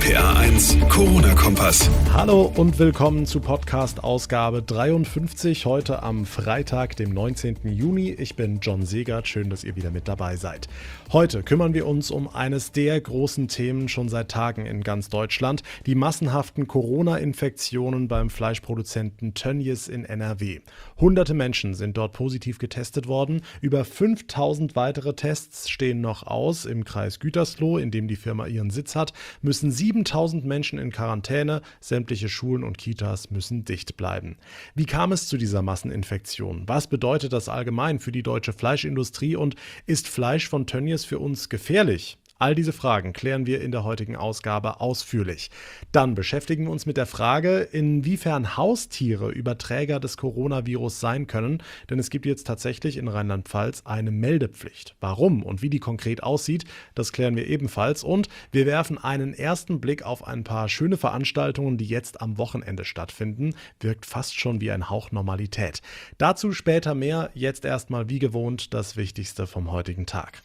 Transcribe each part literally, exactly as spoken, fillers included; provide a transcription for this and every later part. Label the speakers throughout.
Speaker 1: P R eins Corona-Kompass.
Speaker 2: Hallo und willkommen zu Podcast-Ausgabe dreiundfünfzig, heute am Freitag, dem neunzehnten Juni. Ich bin John Segert, schön, dass ihr wieder mit dabei seid. Heute kümmern wir uns um eines der großen Themen schon seit Tagen in ganz Deutschland, die massenhaften Corona-Infektionen beim Fleischproduzenten Tönnies in N R W. Hunderte Menschen sind dort positiv getestet worden, über fünftausend weitere Tests stehen noch aus. Im Kreis Gütersloh, in dem die Firma ihren Sitz hat, müssen siebentausend Menschen in Quarantäne, sämtliche Schulen und Kitas müssen dicht bleiben. Wie kam es zu dieser Masseninfektion? Was bedeutet das allgemein für die deutsche Fleischindustrie und ist Fleisch von Tönnies für uns gefährlich? All diese Fragen klären wir in der heutigen Ausgabe ausführlich. Dann beschäftigen wir uns mit der Frage, inwiefern Haustiere Überträger des Coronavirus sein können, denn es gibt jetzt tatsächlich in Rheinland-Pfalz eine Meldepflicht. Warum und wie die konkret aussieht, das klären wir ebenfalls und wir werfen einen ersten Blick auf ein paar schöne Veranstaltungen, die jetzt am Wochenende stattfinden. Wirkt fast schon wie ein Hauch Normalität. Dazu später mehr, jetzt erstmal wie gewohnt das Wichtigste vom heutigen Tag.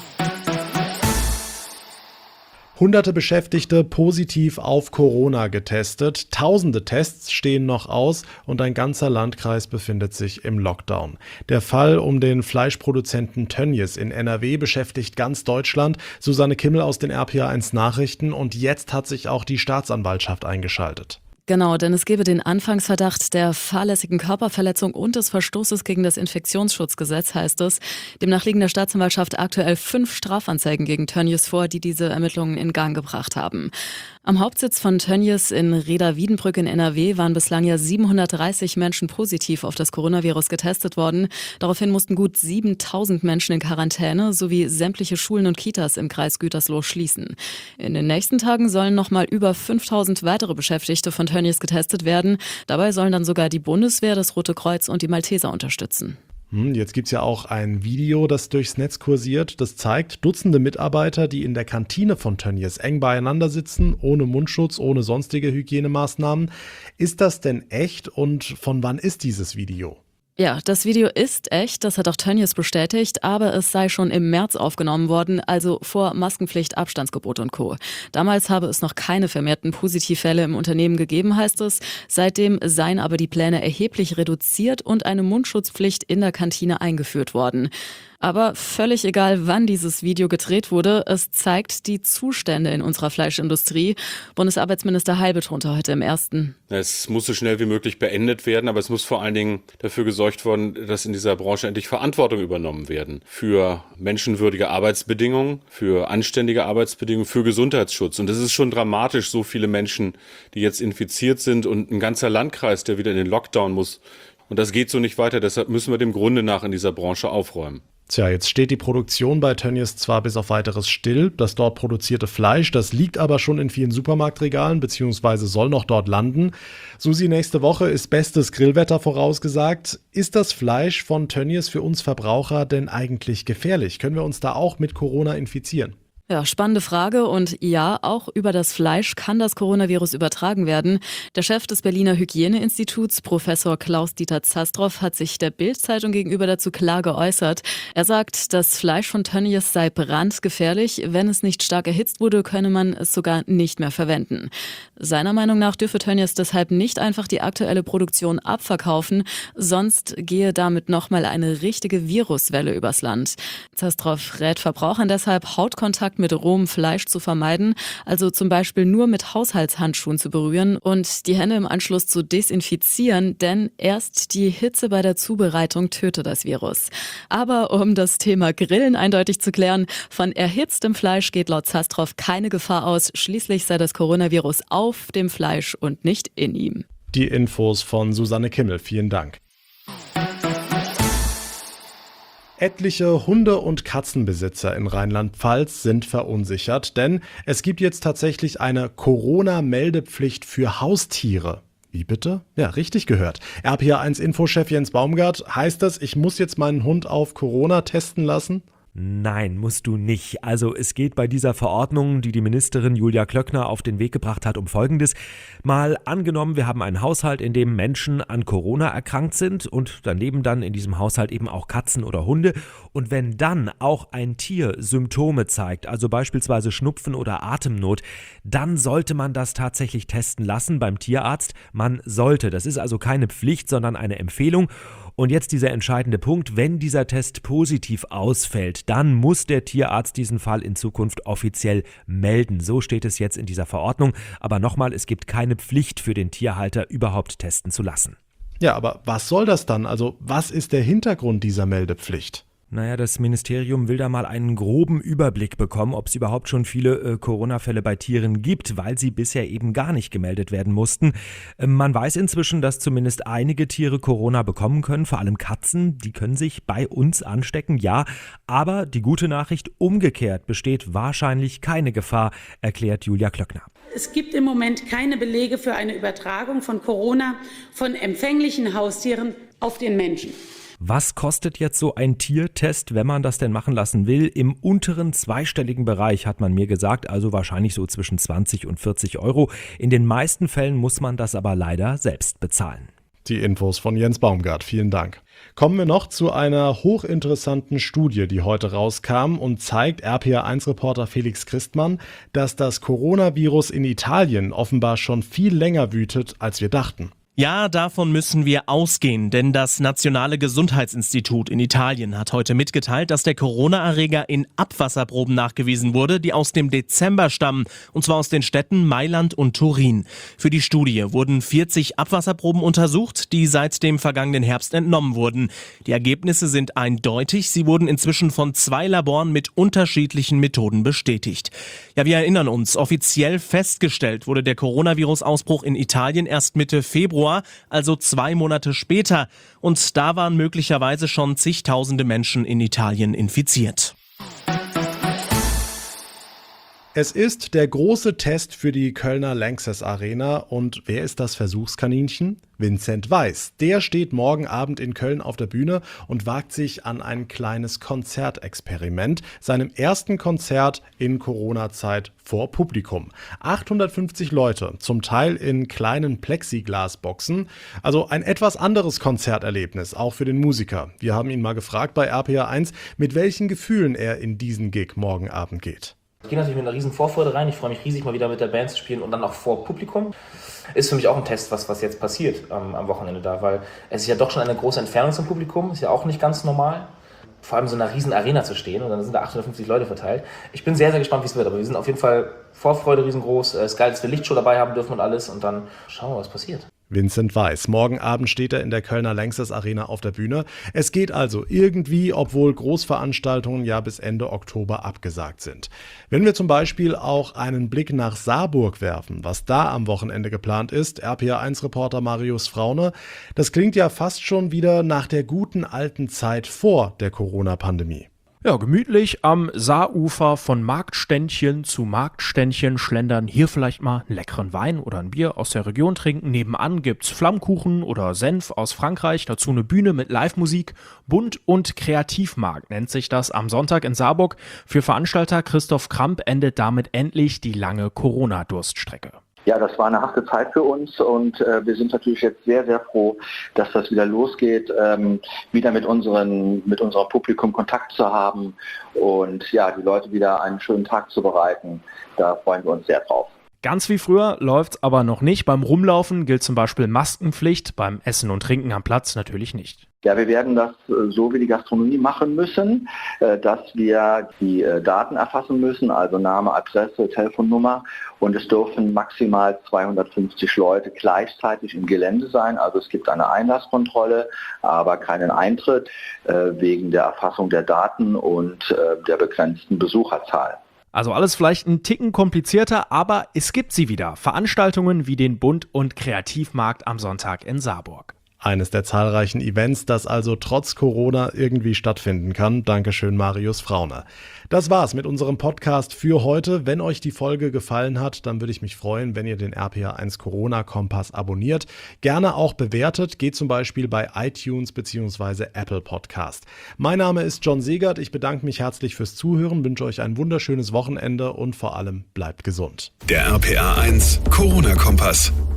Speaker 2: Hunderte Beschäftigte positiv auf Corona getestet, tausende Tests stehen noch aus und ein ganzer Landkreis befindet sich im Lockdown. Der Fall um den Fleischproduzenten Tönnies in N R W beschäftigt ganz Deutschland. Susanne Kimmel aus den R P R eins Nachrichten und jetzt hat sich auch die Staatsanwaltschaft eingeschaltet.
Speaker 3: Genau, denn es gebe den Anfangsverdacht der fahrlässigen Körperverletzung und des Verstoßes gegen das Infektionsschutzgesetz, heißt es. Demnach liegen der Staatsanwaltschaft aktuell fünf Strafanzeigen gegen Tönnies vor, die diese Ermittlungen in Gang gebracht haben. Am Hauptsitz von Tönnies in Rheda-Wiedenbrück in N R W waren bislang ja siebenhundertdreißig Menschen positiv auf das Coronavirus getestet worden. Daraufhin mussten gut siebentausend Menschen in Quarantäne sowie sämtliche Schulen und Kitas im Kreis Gütersloh schließen. In den nächsten Tagen sollen noch mal über fünftausend weitere Beschäftigte von Tönnies getestet werden. Dabei sollen dann sogar die Bundeswehr, das Rote Kreuz und die Malteser unterstützen.
Speaker 2: Jetzt gibt es ja auch ein Video, das durchs Netz kursiert. Das zeigt Dutzende Mitarbeiter, die in der Kantine von Tönnies eng beieinander sitzen, ohne Mundschutz, ohne sonstige Hygienemaßnahmen. Ist das denn echt und von wann ist dieses Video?
Speaker 3: Ja, das Video ist echt, das hat auch Tönnies bestätigt, aber es sei schon im März aufgenommen worden, also vor Maskenpflicht, Abstandsgebot und Co. Damals habe es noch keine vermehrten Positivfälle im Unternehmen gegeben, heißt es. Seitdem seien aber die Pläne erheblich reduziert und eine Mundschutzpflicht in der Kantine eingeführt worden. Aber völlig egal, wann dieses Video gedreht wurde, es zeigt die Zustände in unserer Fleischindustrie. Bundesarbeitsminister Heil betonte heute im Ersten.
Speaker 4: Es muss so schnell wie möglich beendet werden, aber es muss vor allen Dingen dafür gesorgt werden, dass in dieser Branche endlich Verantwortung übernommen werden. Für menschenwürdige Arbeitsbedingungen, für anständige Arbeitsbedingungen, für Gesundheitsschutz. Und es ist schon dramatisch, so viele Menschen, die jetzt infiziert sind und ein ganzer Landkreis, der wieder in den Lockdown muss. Und das geht so nicht weiter, deshalb müssen wir dem Grunde nach in dieser Branche aufräumen.
Speaker 2: Tja, jetzt steht die Produktion bei Tönnies zwar bis auf weiteres still, das dort produzierte Fleisch, das liegt aber schon in vielen Supermarktregalen beziehungsweise soll noch dort landen. Susi, nächste Woche ist bestes Grillwetter vorausgesagt. Ist das Fleisch von Tönnies für uns Verbraucher denn eigentlich gefährlich? Können wir uns da auch mit Corona infizieren?
Speaker 3: Ja, spannende Frage und ja, auch über das Fleisch kann das Coronavirus übertragen werden. Der Chef des Berliner Hygieneinstituts, Professor Klaus-Dieter Zastrow, hat sich der Bild-Zeitung gegenüber dazu klar geäußert. Er sagt, das Fleisch von Tönnies sei brandgefährlich. Wenn es nicht stark erhitzt wurde, könne man es sogar nicht mehr verwenden. Seiner Meinung nach dürfe Tönnies deshalb nicht einfach die aktuelle Produktion abverkaufen, sonst gehe damit nochmal eine richtige Viruswelle übers Land. Zastrow rät Verbrauchern deshalb, Hautkontakt mit rohem Fleisch zu vermeiden, also zum Beispiel nur mit Haushaltshandschuhen zu berühren und die Hände im Anschluss zu desinfizieren, denn erst die Hitze bei der Zubereitung töte das Virus. Aber um das Thema Grillen eindeutig zu klären, von erhitztem Fleisch geht laut Zastrow keine Gefahr aus, schließlich sei das Coronavirus auf dem Fleisch und nicht in ihm.
Speaker 2: Die Infos von Susanne Kimmel, vielen Dank. Etliche Hunde- und Katzenbesitzer in Rheinland-Pfalz sind verunsichert, denn es gibt jetzt tatsächlich eine Corona-Meldepflicht für Haustiere. Wie bitte? Ja, richtig gehört. R P R eins Infochef Jens Baumgart, heißt das, ich muss jetzt meinen Hund auf Corona testen lassen?
Speaker 5: Nein, musst du nicht. Also es geht bei dieser Verordnung, die die Ministerin Julia Klöckner auf den Weg gebracht hat, um Folgendes. Mal angenommen, wir haben einen Haushalt, in dem Menschen an Corona erkrankt sind und daneben dann in diesem Haushalt eben auch Katzen oder Hunde. Und wenn dann auch ein Tier Symptome zeigt, also beispielsweise Schnupfen oder Atemnot, dann sollte man das tatsächlich testen lassen beim Tierarzt. Man sollte. Das ist also keine Pflicht, sondern eine Empfehlung. Und jetzt dieser entscheidende Punkt, wenn dieser Test positiv ausfällt, dann muss der Tierarzt diesen Fall in Zukunft offiziell melden. So steht es jetzt in dieser Verordnung. Aber nochmal, es gibt keine Pflicht für den Tierhalter, überhaupt testen zu lassen.
Speaker 2: Ja, aber was soll das dann? Also was ist der Hintergrund dieser Meldepflicht?
Speaker 5: Naja, das Ministerium will da mal einen groben Überblick bekommen, ob es überhaupt schon viele äh, Corona-Fälle bei Tieren gibt, weil sie bisher eben gar nicht gemeldet werden mussten. Ähm, man weiß inzwischen, dass zumindest einige Tiere Corona bekommen können, vor allem Katzen, die können sich bei uns anstecken, ja. Aber die gute Nachricht, umgekehrt besteht wahrscheinlich keine Gefahr, erklärt Julia Klöckner.
Speaker 6: Es gibt im Moment keine Belege für eine Übertragung von Corona von empfänglichen Haustieren auf den Menschen.
Speaker 5: Was kostet jetzt so ein Tiertest, wenn man das denn machen lassen will? Im unteren zweistelligen Bereich, hat man mir gesagt, also wahrscheinlich so zwischen zwanzig und vierzig Euro. In den meisten Fällen muss man das aber leider selbst bezahlen.
Speaker 2: Die Infos von Jens Baumgart, vielen Dank. Kommen wir noch zu einer hochinteressanten Studie, die heute rauskam und zeigt, R P R eins Reporter Felix Christmann, dass das Coronavirus in Italien offenbar schon viel länger wütet, als wir dachten.
Speaker 7: Ja, davon müssen wir ausgehen, denn das Nationale Gesundheitsinstitut in Italien hat heute mitgeteilt, dass der Corona-Erreger in Abwasserproben nachgewiesen wurde, die aus dem Dezember stammen, und zwar aus den Städten Mailand und Turin. Für die Studie wurden vierzig Abwasserproben untersucht, die seit dem vergangenen Herbst entnommen wurden. Die Ergebnisse sind eindeutig, sie wurden inzwischen von zwei Laboren mit unterschiedlichen Methoden bestätigt. Ja, wir erinnern uns, offiziell festgestellt wurde der Coronavirus-Ausbruch in Italien erst Mitte Februar, also zwei Monate später. Und da waren möglicherweise schon zigtausende Menschen in Italien infiziert.
Speaker 2: Es ist der große Test für die Kölner Lanxess Arena. Und wer ist das Versuchskaninchen? Vincent Weiss. Der steht morgen Abend in Köln auf der Bühne und wagt sich an ein kleines Konzertexperiment, seinem ersten Konzert in Corona-Zeit vor Publikum. achthundertfünfzig Leute, zum Teil in kleinen Plexiglasboxen. Also ein etwas anderes Konzerterlebnis, auch für den Musiker. Wir haben ihn mal gefragt bei R P R eins, mit welchen Gefühlen er in diesen Gig morgen Abend geht.
Speaker 8: Ich gehe natürlich mit einer riesen Vorfreude rein. Ich freue mich riesig, mal wieder mit der Band zu spielen und dann auch vor Publikum. Ist für mich auch ein Test, was, was jetzt passiert ähm, am Wochenende da, weil es ist ja doch schon eine große Entfernung zum Publikum, ist ja auch nicht ganz normal. Vor allem so in einer riesen Arena zu stehen und dann sind da achthundertfünfzig Leute verteilt. Ich bin sehr, sehr gespannt, wie es wird, aber wir sind auf jeden Fall Vorfreude riesengroß. Es ist geil, dass wir Lichtshow dabei haben dürfen und alles und dann schauen wir, was passiert.
Speaker 2: Vincent Weiss. Morgen Abend steht er in der Kölner Lanxess Arena auf der Bühne. Es geht also irgendwie, obwohl Großveranstaltungen ja bis Ende Oktober abgesagt sind. Wenn wir zum Beispiel auch einen Blick nach Saarburg werfen, was da am Wochenende geplant ist, R P R eins Reporter Marius Fraune, das klingt ja fast schon wieder nach der guten alten Zeit vor der Corona-Pandemie.
Speaker 9: Ja, gemütlich am Saarufer von Marktständchen zu Marktständchen schlendern, hier vielleicht mal einen leckeren Wein oder ein Bier aus der Region trinken. Nebenan gibt's Flammkuchen oder Senf aus Frankreich, dazu eine Bühne mit Live-Musik. Bunt- und Kreativmarkt nennt sich das am Sonntag in Saarburg. Für Veranstalter Christoph Kramp endet damit endlich die lange Corona-Durststrecke.
Speaker 10: Ja, das war eine harte Zeit für uns und äh, wir sind natürlich jetzt sehr, sehr froh, dass das wieder losgeht, ähm, wieder mit unseren, mit unserem Publikum Kontakt zu haben und ja, die Leute wieder einen schönen Tag zu bereiten. Da freuen wir uns sehr drauf.
Speaker 9: Ganz wie früher läuft's aber noch nicht. Beim Rumlaufen gilt zum Beispiel Maskenpflicht, beim Essen und Trinken am Platz natürlich nicht.
Speaker 10: Ja, wir werden das so wie die Gastronomie machen müssen, dass wir die Daten erfassen müssen, also Name, Adresse, Telefonnummer, und es dürfen maximal zweihundertfünfzig Leute gleichzeitig im Gelände sein. Also es gibt eine Einlasskontrolle, aber keinen Eintritt wegen der Erfassung der Daten und der begrenzten Besucherzahl.
Speaker 9: Also alles vielleicht ein Ticken komplizierter, aber es gibt sie wieder. Veranstaltungen wie den Bunt- und Kreativmarkt am Sonntag in Saarburg.
Speaker 2: Eines der zahlreichen Events, das also trotz Corona irgendwie stattfinden kann. Dankeschön, Marius Frauner. Das war's mit unserem Podcast für heute. Wenn euch die Folge gefallen hat, dann würde ich mich freuen, wenn ihr den R P R eins Corona-Kompass abonniert. Gerne auch bewertet, geht zum Beispiel bei iTunes bzw. Apple Podcast. Mein Name ist John Segert. Ich bedanke mich herzlich fürs Zuhören, wünsche euch ein wunderschönes Wochenende und vor allem bleibt gesund.
Speaker 1: Der R P R eins Corona-Kompass.